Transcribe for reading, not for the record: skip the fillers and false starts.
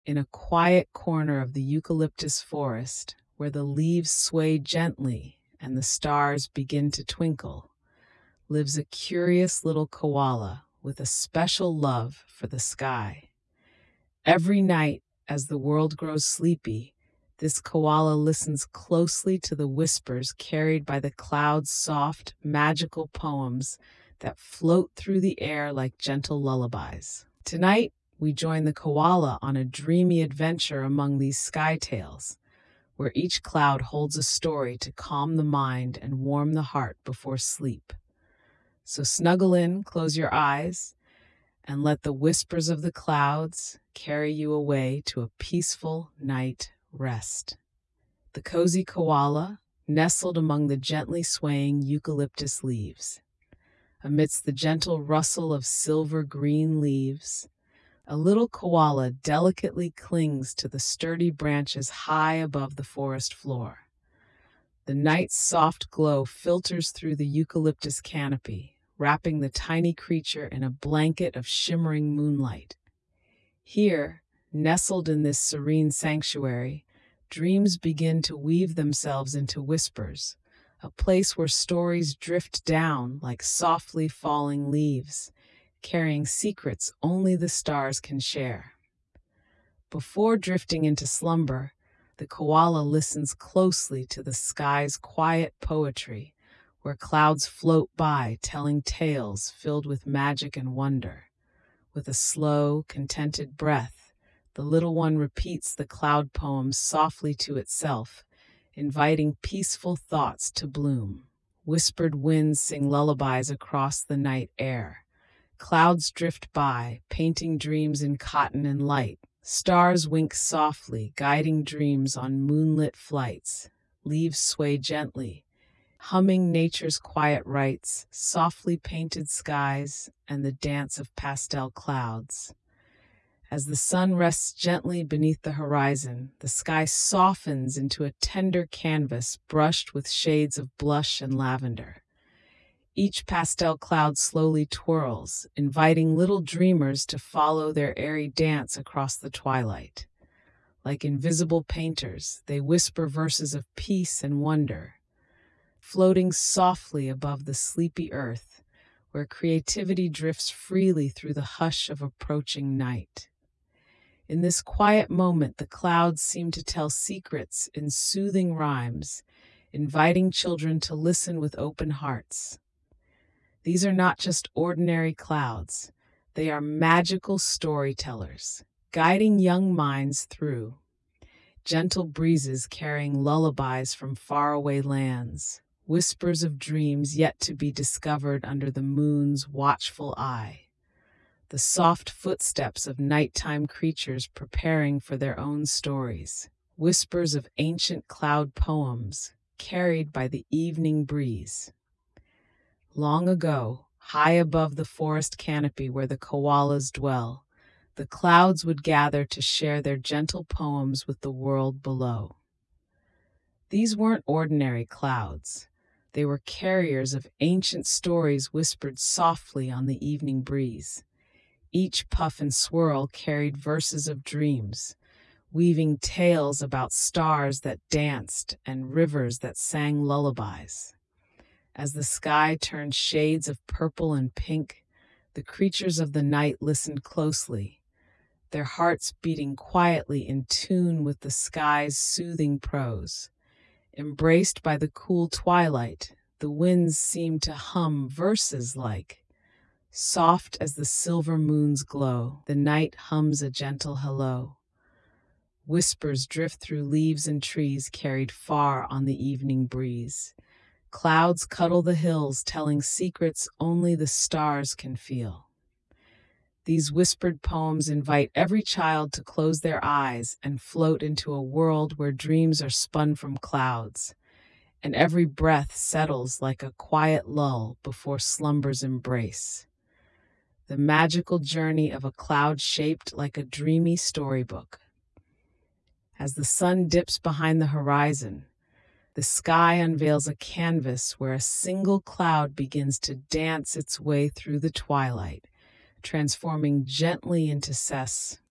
In a quiet corner of the eucalyptus forest, where the leaves sway gently and the stars begin to twinkle, lives a curious little koala with a special love for the sky. Every night, as the world grows sleepy, this koala listens closely to the whispers carried by the clouds' soft, magical poems that float through the air like gentle lullabies. Tonight, we join the koala on a dreamy adventure among these sky tales, where each cloud holds a story to calm the mind and warm the heart before sleep. So snuggle in, close your eyes, and let the whispers of the clouds carry you away to a peaceful night rest. The cozy koala, nestled among the gently swaying eucalyptus leaves. Amidst the gentle rustle of silver green leaves, a little koala delicately clings to the sturdy branches high above the forest floor. The night's soft glow filters through the eucalyptus canopy, wrapping the tiny creature in a blanket of shimmering moonlight. Here, nestled in this serene sanctuary, dreams begin to weave themselves into whispers, a place where stories drift down like softly falling leaves, carrying secrets only the stars can share. Before drifting into slumber, the koala listens closely to the sky's quiet poetry, where clouds float by telling tales filled with magic and wonder. With a slow, contented breath, the little one repeats the cloud poems softly to itself, inviting peaceful thoughts to bloom. Whispered winds sing lullabies across the night air. Clouds drift by, painting dreams in cotton and light. Stars wink softly, guiding dreams on moonlit flights. Leaves sway gently, humming nature's quiet rites, softly painted skies, and the dance of pastel clouds. As the sun rests gently beneath the horizon, the sky softens into a tender canvas brushed with shades of blush and lavender. Each pastel cloud slowly twirls, inviting little dreamers to follow their airy dance across the twilight. Like invisible painters, they whisper verses of peace and wonder, floating softly above the sleepy earth, where creativity drifts freely through the hush of approaching night. In this quiet moment, the clouds seem to tell secrets in soothing rhymes, inviting children to listen with open hearts. These are not just ordinary clouds, they are magical storytellers, guiding young minds through gentle breezes carrying lullabies from faraway lands, whispers of dreams yet to be discovered under the moon's watchful eye, the soft footsteps of nighttime creatures preparing for their own stories, whispers of ancient cloud poems carried by the evening breeze. Long ago, high above the forest canopy where the koalas dwell, the clouds would gather to share their gentle poems with the world below. These weren't ordinary clouds. They were carriers of ancient stories whispered softly on the evening breeze. Each puff and swirl carried verses of dreams, weaving tales about stars that danced and rivers that sang lullabies. As the sky turned shades of purple and pink, the creatures of the night listened closely, their hearts beating quietly in tune with the sky's soothing prose. Embraced by the cool twilight, the winds seemed to hum verses like, "Soft as the silver moon's glow, the night hums a gentle hello." Whispers drift through leaves and trees carried far on the evening breeze. Clouds cuddle the hills, telling secrets only the stars can feel. These whispered poems invite every child to close their eyes and float into a world where dreams are spun from clouds, and every breath settles like a quiet lull before slumber's embrace. The magical journey of a cloud shaped like a dreamy storybook. As the sun dips behind the horizon, the sky unveils a canvas where a single cloud begins to dance its way through the twilight, transforming gently into